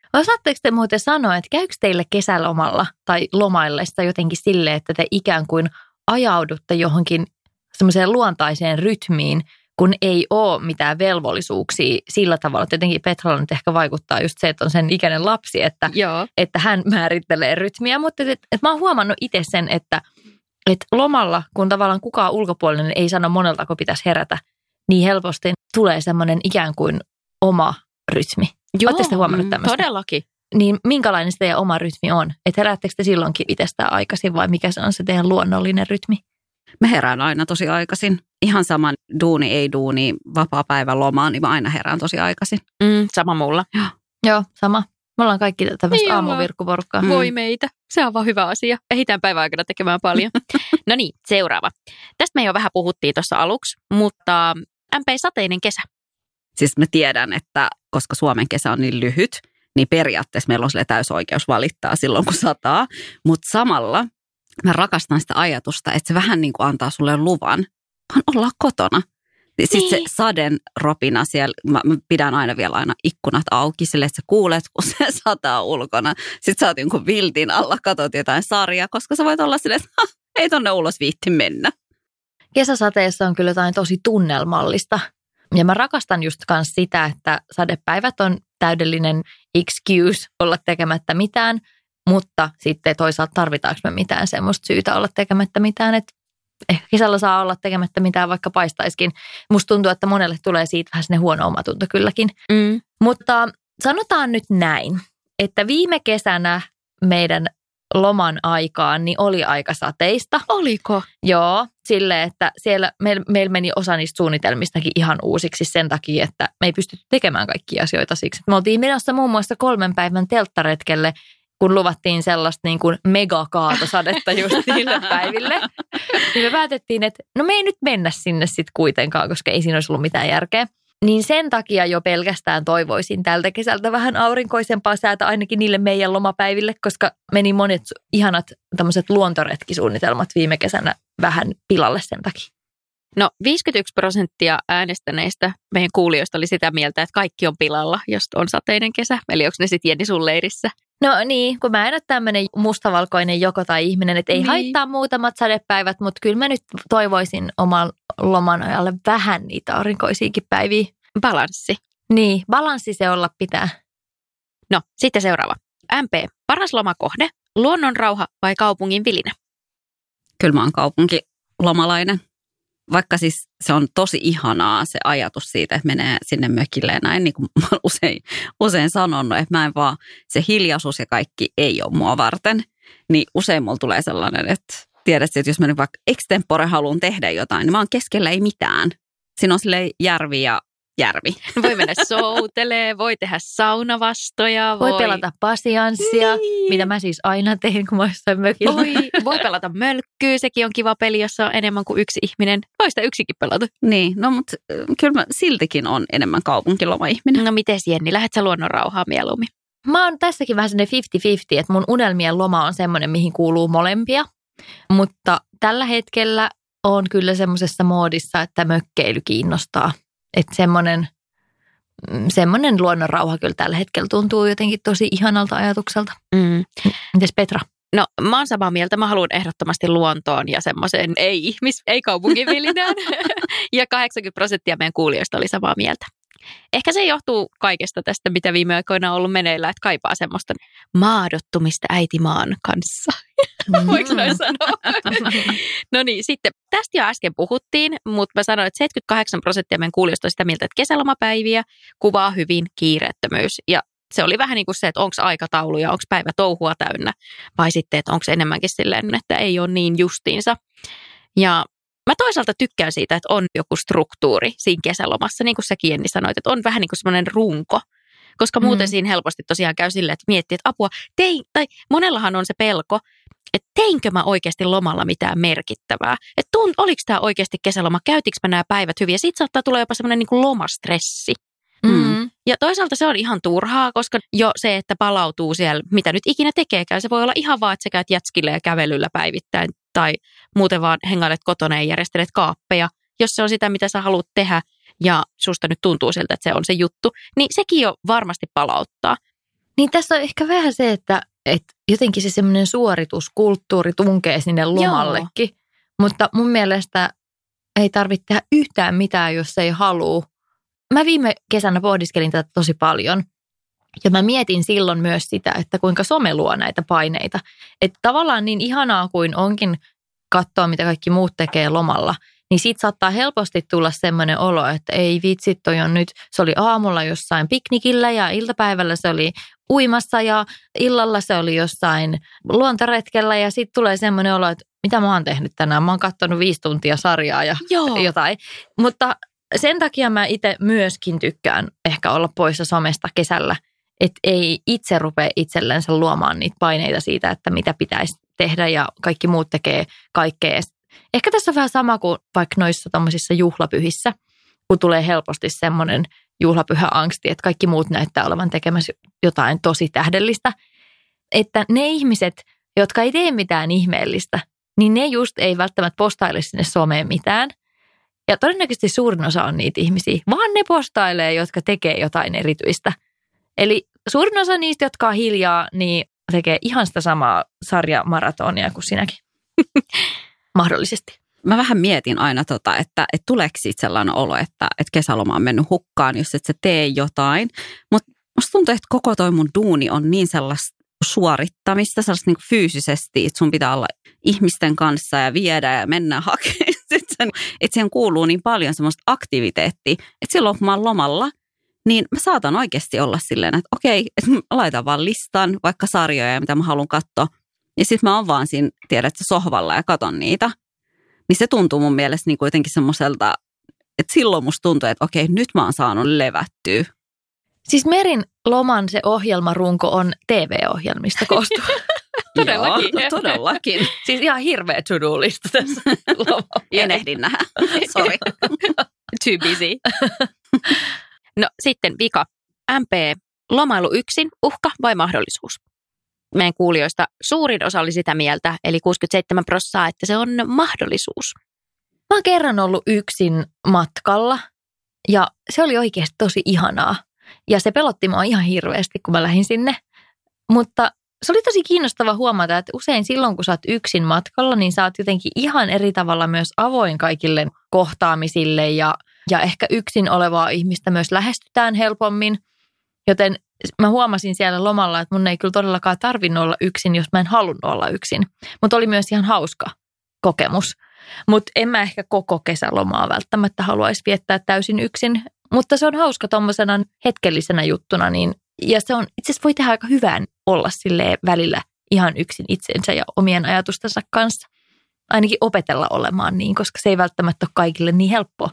Osaatteko te muuten sanoa, että käykö teille kesälomalla tai lomaillessa jotenkin silleen, että te ikään kuin ajaudutte johonkin semmoiseen luontaiseen rytmiin, kun ei ole mitään velvollisuuksia sillä tavalla, että jotenkin Petralla nyt ehkä vaikuttaa just se, että on sen ikäinen lapsi, että, että hän määrittelee rytmiä, mutta että, että mä oon huomannut itse sen, että, että lomalla, kun tavallaan kukaan ulkopuolinen ei sano moneltako pitäisi herätä, niin helposti tulee semmoinen ikään kuin oma rytmi. Oletteko te huomannut tämmöistä? Todellakin. Niin minkälainen se teidän oma rytmi on? Että heräättekö te silloinkin itsestään aikaisin vai mikä se on se teidän luonnollinen rytmi? Mä herään aina tosi aikaisin. Ihan saman duuni, ei duuni, vapaa-päivän lomaa, niin mä aina herään tosi aikaisin. Mm, sama mulla. Joo. Joo, sama. Me ollaan kaikki tämmöistä niin aamuvirkkuporukkaa. Voi meitä. Se on vaan hyvä asia. Ehditään päivän aikana tekemään paljon. No niin, seuraava. Tästä me jo vähän puhuttiin tuossa aluksi, mutta M P sateinen kesä. Siis mä tiedän, että koska Suomen kesä on niin lyhyt, niin periaatteessa meillä on täysoikeus valittaa silloin, kun sataa. Mutta samalla mä rakastan sitä ajatusta, että se vähän niin kuin antaa sulle luvan, vaan ollaan kotona. Sitten niin. Se saden ropina siellä, mä, mä pidän aina vielä aina ikkunat auki sille, että sä kuulet, kun se sataa ulkona. Sitten sä oot jonkun viltin alla, katot jotain sarjaa, koska sä voit olla silleen, että ei tonne ulos viitti mennä. Kesäsateessa on kyllä jotain tosi tunnelmallista. Ja mä rakastan just kans sitä, että sadepäivät on täydellinen excuse olla tekemättä mitään, mutta sitten toisaalta tarvitaanko me mitään semmoista syytä olla tekemättä mitään, että ehkä kesällä saa olla tekemättä mitään, vaikka paistaiskin. Musta tuntuu, että monelle tulee siitä vähän sinne huono omatunto kylläkin. Mm. Mutta sanotaan nyt näin, että viime kesänä meidän loman aikaan niin oli aika sateista. Oliko? Joo, silleen, että siellä meillä meil meni osa niistä suunnitelmistakin ihan uusiksi sen takia, että me ei pystytty tekemään kaikkia asioita siksi. Me oltiin menossa muun muassa kolmen päivän telttaretkelle, kun luvattiin sellaista niin kuin megakaatosadetta just niille päiville. Niin me päätettiin, että no me ei nyt mennä sinne sitten kuitenkaan, koska ei siinä olisi ollut mitään järkeä. Niin sen takia jo pelkästään toivoisin tältä kesältä vähän aurinkoisempaa säätä ainakin niille meidän lomapäiville, koska meni monet ihanat tämmöiset luontoretkisuunnitelmat viime kesänä vähän pilalle sen takia. No viisikymmentäyksi prosenttia äänestäneistä meidän kuulijoista oli sitä mieltä, että kaikki on pilalla, jos on sateinen kesä. Eli onko ne sitten Jenni sun leirissä? No niin, kun mä en ole tämmöinen mustavalkoinen joko tai ihminen, että ei niin. haittaa muutamat sadepäivät, mutta kyllä mä nyt toivoisin oman loman ajalle vähän niitä aurinkoisiakin päiviä. Balanssi. Niin, balanssi se olla pitää. No, sitten seuraava. M P, paras lomakohde, luonnonrauha vai kaupungin vilinä? Kyllä mä oon kaupunkilomalainen. Vaikka siis se on tosi ihanaa se ajatus siitä, että menee sinne mökille ja näin, niin kuin mä oon usein, usein sanonut, että mä en vaan, se hiljaisuus ja kaikki ei ole mua varten, niin usein mulla tulee sellainen, että tiedät, että jos mä nyt vaikka extempore haluan tehdä jotain, niin mä oon keskellä ei mitään. Siinä on silleen järvi ja järvi. Voi mennä soutelee, voi tehdä saunavastoja. Voi, voi pelata pasianssia, niin. Mitä mä siis aina teen, kun mä oon jossain mökillä. Voi, voi pelata mölkkyä, sekin on kiva peli, jossa on enemmän kuin yksi ihminen. Voi sitä yksikin pelata. Niin, no mutta kyllä mä siltikin on enemmän kaupunkiloma-ihminen. No mites Jenni, lähdet sä luonnonrauhaa mieluummin? Mä oon tässäkin vähän sellainen viisikymmentä viisikymmentä, että mun unelmien loma on semmoinen, mihin kuuluu molempia. Mutta tällä hetkellä on kyllä semmoisessa moodissa, että mökkeily kiinnostaa. Että semmoinen, semmoinen luonnonrauha kyllä tällä hetkellä tuntuu jotenkin tosi ihanalta ajatukselta. Mm. Mites Petra? No mä oon samaa mieltä. Mä haluan ehdottomasti luontoon ja semmoiseen ei-ihmis, ei kaupunkivilinään. Ja kahdeksankymmentä prosenttia meidän kuulijoista oli samaa mieltä. Ehkä se johtuu kaikesta tästä, mitä viime aikoina on ollut meneillä, että kaipaa semmoista maadottumista äitimaan kanssa. Mm. Voiko noin sanoa? No niin, sitten tästä jo äsken puhuttiin, mutta mä sanoin, että seitsemänkymmentäkahdeksan prosenttia meidän kuulijoista on sitä mieltä, että kesälomapäiviä kuvaa hyvin kiireettömyys. Ja se oli vähän niin kuin se, että onko aikataulu ja onko päivä touhua täynnä, vai sitten, että onko enemmänkin silleen, että ei ole niin justiinsa. Ja mä toisaalta tykkään siitä, että on joku struktuuri siinä kesälomassa, niin kuin säkin Jenni sanoit, että on vähän niin kuin semmoinen runko. Koska muuten mm. siinä helposti tosiaan käy silleen, että miettii, että apua, tein, tai monellahan on se pelko, että teinkö mä oikeasti lomalla mitään merkittävää. Että tunt, oliko tämä oikeasti kesäloma, käytinkö mä nämä päivät hyvin. Ja siitä saattaa tulla jopa semmoinen niin kuin lomastressi. Mm. Ja toisaalta se on ihan turhaa, koska jo se, että palautuu siellä, mitä nyt ikinä tekeekään, se voi olla ihan vaan, että sä käyt jätskillä ja kävelyllä päivittäin. Tai muuten vaan hengailet kotona ja järjestelet kaappeja, jos se on sitä, mitä sä haluat tehdä ja susta nyt tuntuu siltä, että se on se juttu, niin sekin jo varmasti palauttaa. Niin tässä on ehkä vähän se, että, että jotenkin se semmoinen suorituskulttuuri tunkee sinne lomallekin. Joo. Mutta mun mielestä ei tarvitse tehdä yhtään mitään, jos ei halua. Mä viime kesänä pohdiskelin tätä tosi paljon. Ja mä mietin silloin myös sitä, että kuinka some luo näitä paineita. Että tavallaan niin ihanaa kuin onkin katsoa, mitä kaikki muut tekee lomalla, niin siitä saattaa helposti tulla semmoinen olo, että ei vitsi, toi on nyt, se oli aamulla jossain piknikillä ja iltapäivällä se oli uimassa ja illalla se oli jossain luontoretkellä ja sitten tulee semmoinen olo, että mitä mä oon tehnyt tänään, mä oon katsonut viisi tuntia sarjaa ja Joo. jotain. Mutta sen takia mä itse myöskin tykkään ehkä olla poissa somesta kesällä, että ei itse rupea itsellensä luomaan niitä paineita siitä, että mitä pitäisi tehdä ja kaikki muut tekee kaikkea. Ehkä tässä on vähän sama kuin vaikka noissa tommosissa juhlapyhissä, kun tulee helposti semmoinen juhlapyhä-angsti, että kaikki muut näyttää olevan tekemässä jotain tosi tähdellistä. Että ne ihmiset, jotka ei tee mitään ihmeellistä, niin ne just ei välttämättä postaile sinne someen mitään. Ja todennäköisesti suurin osa on niitä ihmisiä, vaan ne postailee, jotka tekee jotain erityistä. Eli suurin osa niistä, jotka on hiljaa, niin tekee ihan sitä samaa sarjamaratonia kuin sinäkin. Mahdollisesti. Mä vähän mietin aina, tota, että, että tuleeko siitä sellainen olo, että, että kesäloma on mennyt hukkaan, jos et sä tee jotain. Mutta musta tuntuu, että koko toi mun duuni on niin sellaista suorittamista, sellaista niin kuin fyysisesti, että sun pitää olla ihmisten kanssa ja viedä ja mennä hakemaan. Että siihen kuuluu niin paljon semmoista aktiviteettia, että silloin kun mä oon lomalla, niin mä saatan oikeasti olla silleen, että okei, että mä laitan vaan listan, vaikka sarjoja, mitä mä haluan katsoa. Ja sitten mä oon vaan siinä, tiedätkö, sohvalla ja katon niitä. Niin se tuntuu mun mielestä niin kuitenkin semmoiselta, että silloin musta tuntuu, että okei, nyt mä oon saanut levättyä. Siis Merin loman se ohjelmarunko on T V-ohjelmista koostuva. Todellakin. Joo, todellakin. Siis ihan hirveä to-do-lista tässä lomalla. En ehdi nähdä. Sori. Too busy. No sitten vika. M P, lomailu yksin, uhka vai mahdollisuus? Meidän kuulijoista suurin osa oli sitä mieltä, eli kuusikymmentäseitsemän prosenttia, että se on mahdollisuus. Mä oon kerran ollut yksin matkalla ja se oli oikeasti tosi ihanaa. Ja se pelotti mua ihan hirveästi, kun mä lähdin sinne. Mutta se oli tosi kiinnostava huomata, että usein silloin, kun sä oot yksin matkalla, niin sä oot jotenkin ihan eri tavalla myös avoin kaikille kohtaamisille ja, ja ehkä yksin olevaa ihmistä myös lähestytään helpommin. Joten mä huomasin siellä lomalla, että mun ei kyllä todellakaan tarvinnut olla yksin, jos mä en halunnut olla yksin. Mutta oli myös ihan hauska kokemus. Mutta en mä ehkä koko kesälomaa välttämättä haluaisi viettää täysin yksin. Mutta se on hauska tommosena hetkellisenä juttuna. Niin, ja se on itse asiassa voi tehdä aika hyvää olla silleen välillä ihan yksin itsensä ja omien ajatustensa kanssa. Ainakin opetella olemaan niin, koska se ei välttämättä ole kaikille niin helppoa.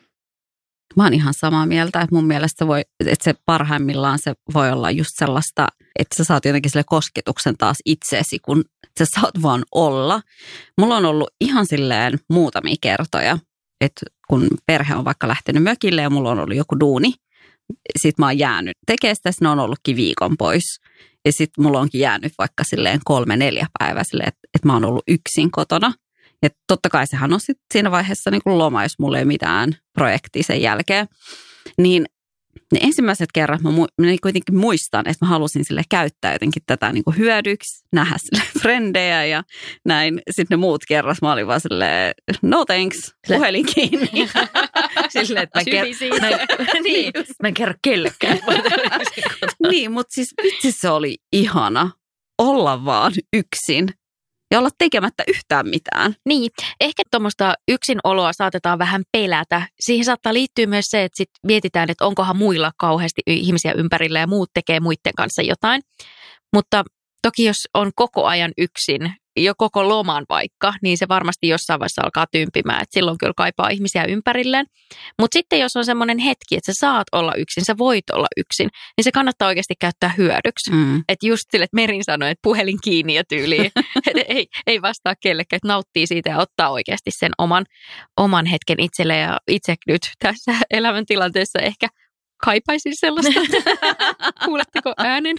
Mä oon ihan samaa mieltä, että mun mielestä se voi, että se parhaimmillaan se voi olla just sellaista, että sä saat jotenkin sille kosketuksen taas itseesi, kun sä saat vaan olla. Mulla on ollut ihan silleen muutamia kertoja, että kun perhe on vaikka lähtenyt mökille ja mulla on ollut joku duuni, sit mä oon jäänyt tekemään sitä, ne on ollutkin viikon pois. Ja sit mulla onkin jäänyt vaikka silleen kolme, neljä päivää silleen, että, että mä oon ollut yksin kotona. Ja totta kai sehän on sitten siinä vaiheessa niin kuin loma, jos mulla ei mitään projektia sen jälkeen. Niin ne ensimmäiset kerrat mä, mu- mä kuitenkin muistan, että mä halusin sille käyttää jotenkin tätä niin kuin hyödyksi, nähdä sille frendejä ja näin. Sitten ne muut kerrat mä olin vaan silleen, no thanks, puhelin kiinni. Silleen, että mä, ker- mä, niin, mä en kerro kellekään. Niin, mutta siis vitsi se oli ihana olla vaan yksin. Ja olla tekemättä yhtään mitään. Niin, ehkä tuommoista yksinoloa saatetaan vähän pelätä. Siihen saattaa liittyä myös se, että sit mietitään, että onkohan muilla kauheasti ihmisiä ympärillä ja muut tekee muiden kanssa jotain. Mutta toki jos on koko ajan yksin, jo koko loman vaikka, niin se varmasti jossain vaiheessa alkaa tympimään. Et silloin kyllä kaipaa ihmisiä ympärilleen. Mutta sitten jos on semmoinen hetki, että sä saat olla yksin, sä voit olla yksin, niin se kannattaa oikeasti käyttää hyödyksi. Mm. Että just sille, että Merin sanoi, että puhelin kiinni ja tyyliin. ei, ei vastaa kellekään, että nauttii siitä ja ottaa oikeasti sen oman, oman hetken itselle. Ja itse nyt tässä elämäntilanteessa ehkä kaipaisin sellaista. Kuuletteko äänen?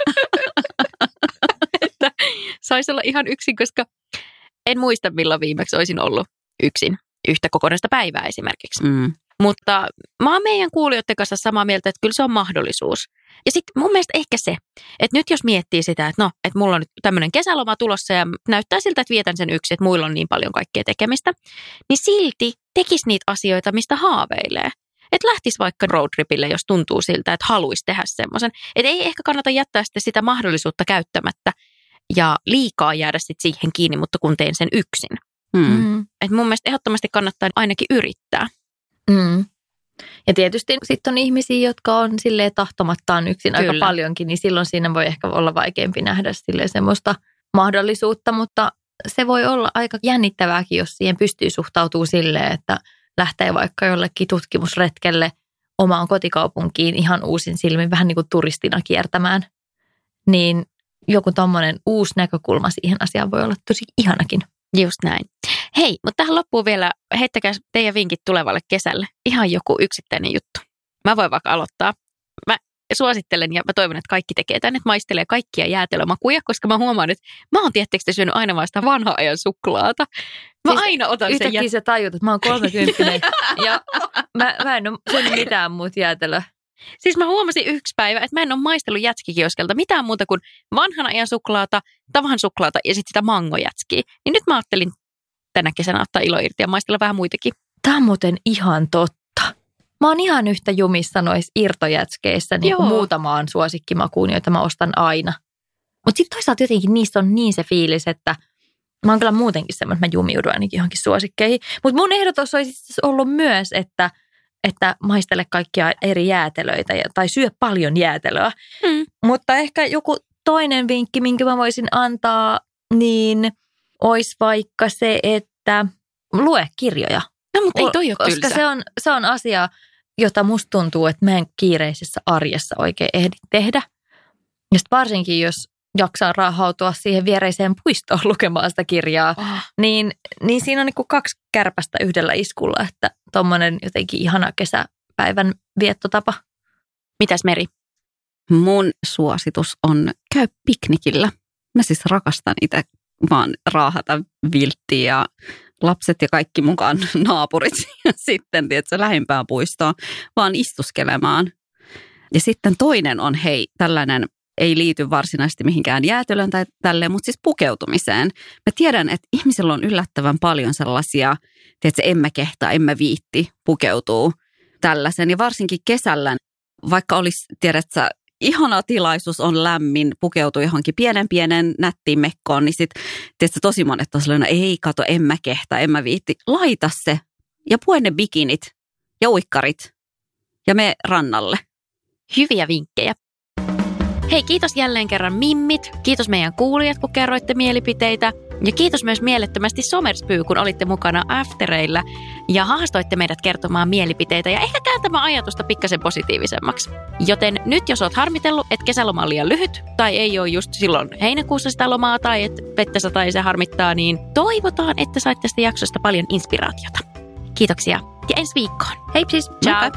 Että saisi olla ihan yksin, koska en muista milloin viimeksi olisin ollut yksin yhtä kokonaista päivää esimerkiksi. Mm. Mutta mä oon meidän kuulijoiden kanssa samaa mieltä, että kyllä se on mahdollisuus. Ja sitten mun mielestä ehkä se, että nyt jos miettii sitä, että no, että mulla on nyt tämmöinen kesäloma tulossa ja näyttää siltä, että vietän sen yksin, että muilla on niin paljon kaikkea tekemistä, niin silti tekisi niitä asioita, mistä haaveilee. Että lähtisi vaikka roadtripille, jos tuntuu siltä, että haluaisi tehdä semmoisen. Että ei ehkä kannata jättää sitten sitä mahdollisuutta käyttämättä ja liikaa jäädä sitten siihen kiinni, mutta kun teen sen yksin. Mm. Mm. Että mun mielestä ehdottomasti kannattaa ainakin yrittää. Mm. Ja tietysti sitten on ihmisiä, jotka on silleen tahtomattaan yksin Kyllä. aika paljonkin, niin silloin siinä voi ehkä olla vaikeampi nähdä silleen semmoista mahdollisuutta, mutta se voi olla aika jännittävääkin, jos siihen pystyy suhtautumaan silleen, että lähtee vaikka jollekin tutkimusretkelle omaan kotikaupunkiin ihan uusin silmin, vähän niin kuin turistina kiertämään, niin joku tommoinen uusi näkökulma siihen asiaan voi olla tosi ihanakin. Just näin. Hei, mutta tähän loppuun vielä, heittäkää teidän vinkit tulevalle kesälle. Ihan joku yksittäinen juttu. Mä voin vaikka aloittaa. Mä suosittelen ja mä toivon, että kaikki tekee tänne, että maistelee kaikkia jäätelömakuja, koska mä huomaan, että mä oon tietysti syönyt aina vaan sitä vanhaa ajan suklaata. Mä siis aina otan sen yhtäkkiä jät... sä tajut, että mä oon kolmekymppinen ja mä, mä en ole syönyt mitään muuta jäätelöä. Siis mä huomasin yksi päivä, että mä en ole maistellut jätskikioskelta mitään muuta kuin vanhan ajan suklaata, tavan suklaata ja sitten sitä mangojätskiä. Niin nyt mä ajattelin tänä kesänä ottaa ilo irti ja maistella vähän muitakin. Tämä on muuten ihan totta. Mä oon ihan yhtä jumissa noissa irtojätskeissä niin kuin muutamaan suosikkimakuun, joita mä ostan aina. Mutta sitten toisaalta jotenkin niistä on niin se fiilis, että mä oon kyllä muutenkin semmoinen, että mä jumiudun ainakin johonkin suosikkeihin. Mutta mun ehdotus olisi ollut myös, että, että maistele kaikkia eri jäätelöitä ja, tai syö paljon jäätelöä. Hmm. Mutta ehkä joku toinen vinkki, minkä mä voisin antaa, niin olisi vaikka se, että lue kirjoja. No, mutta ei toi ole Koska tylsä. se on, se on asia, jota musta tuntuu, että mä en kiireisessä arjessa oikein ehdi tehdä. Ja sitten varsinkin, jos jaksaa raahautua siihen viereiseen puistoon lukemaan sitä kirjaa, oh. niin, niin siinä on niin kuin kaksi kärpästä yhdellä iskulla, että tommonen jotenkin ihana kesäpäivän viettotapa. Mitäs Meri? Mun suositus on käy piknikillä. Mä siis rakastan itse vaan raahata vilttiä ja lapset ja kaikki mukaan naapurit ja sitten tietysti lähimpään puistoon vaan istuskelemaan. Ja sitten toinen on hei tällainen, ei liity varsinaisesti mihinkään jäätelöön tai tälleen, mutta siis pukeutumiseen. Mä tiedän, että ihmisillä on yllättävän paljon sellaisia, tiedätkö, en mä kehtaa, en mä viitti pukeutuu tällaisen. Ja varsinkin kesällä, vaikka olisi, tiedätkö, ihana tilaisuus on lämmin, pukeutuu johonkin pienen pienen nättiin mekkoon, niin sitten tietysti tosi monet on sellainen, ei kato, en mä kehtaa, en mä viitti. Laita se ja pue ne bikinit ja uikkarit ja mene rannalle. Hyviä vinkkejä. Hei, kiitos jälleen kerran mimmit. Kiitos meidän kuulijat, kun kerroitte mielipiteitä. Ja kiitos myös mielettömästi Somerspy, kun olitte mukana aftereilla ja haastoitte meidät kertomaan mielipiteitä ja ehkä kääntämään ajatusta pikkasen positiivisemmaksi. Joten nyt jos oot harmitellut, että kesäloma on liian lyhyt tai ei ole just silloin heinäkuussa sitä lomaa tai että vettä sataa ja se harmittaa, niin toivotaan, että sait tästä jaksosta paljon inspiraatiota. Kiitoksia ja ensi viikkoon. Hei siis. Ciao.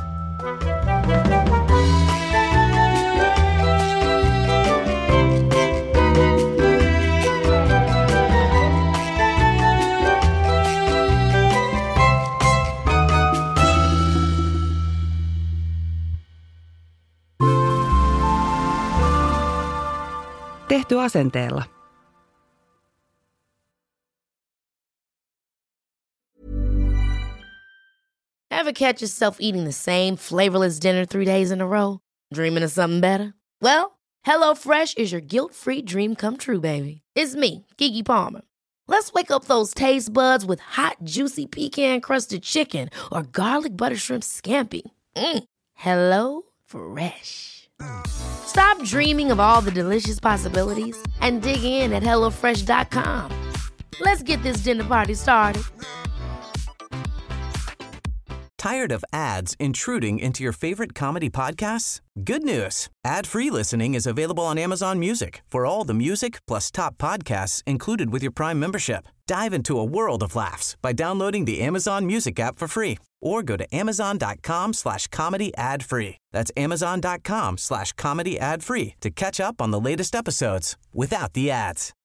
Tehty asenteella. Ever catch yourself eating the same flavorless dinner three days in a row? Dreaming of something better? Well, HelloFresh is your guilt-free dream come true, baby. It's me, Keke Palmer. Let's wake up those taste buds with hot, juicy pecan-crusted chicken or garlic butter shrimp scampi. Mm. Hello Fresh. Stop dreaming of all the delicious possibilities and dig in at hello fresh dot com. Let's get this dinner party started. Tired of ads intruding into your favorite comedy podcasts? Good news. Ad-free listening is available on Amazon Music for all the music plus top podcasts included with your Prime membership. Dive into a world of laughs by downloading the Amazon Music app for free or go to amazon.com slash comedy ad free. That's amazon.com slash comedy ad free to catch up on the latest episodes without the ads.